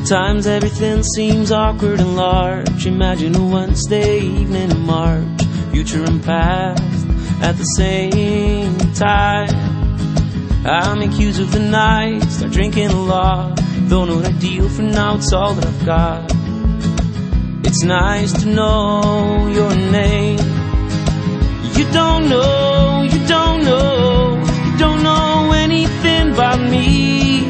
Sometimes everything seems awkward and large. Imagine a Wednesday evening in March, future and past at the same time. I make use of the night, start drinking a lot. Though not ideal for now, it's all that I've got. It's nice to know your name. You don't know, you don't know, you don't know anything about me.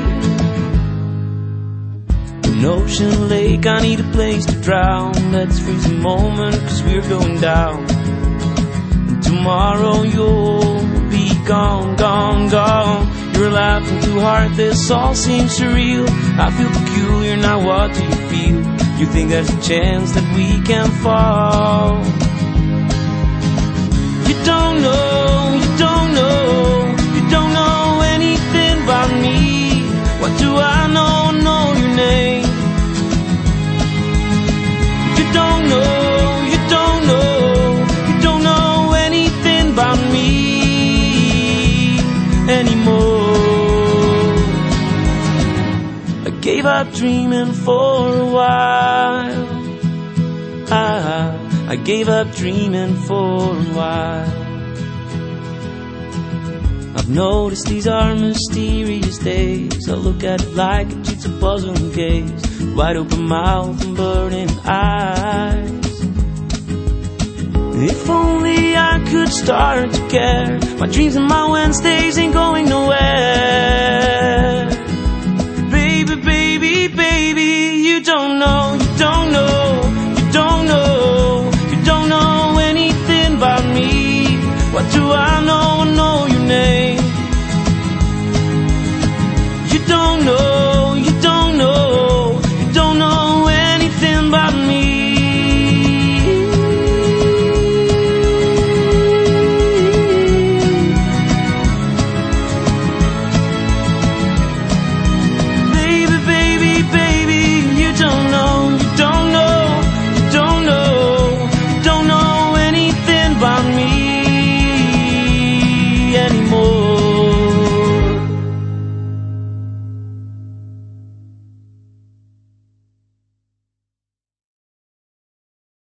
An ocean lake, I need a place to drown. Let's freeze a moment, cause we're going down. And tomorrow you'll be gone, gone, gone. You're laughing too hard, this all seems surreal. I feel peculiar, now what do you feel? You think there's a chance that we can fall. You don't know, you don't know, you don't know anything about me. What do I know, know your name? You don't know, you don't know, you don't know anything about me anymore. I gave up dreaming for a while. I gave up dreaming for a while. I've noticed these are mysterious days. I look at it like a jigsaw puzzle and gaze, wide open mouth and burning eyes. If only I could start to care. My dreams and my Wednesdays ain't going nowhere. Baby, baby, baby, you don't know, you don't know, you don't know, you don't know anything about me. What do I know? I know your name. You don't know,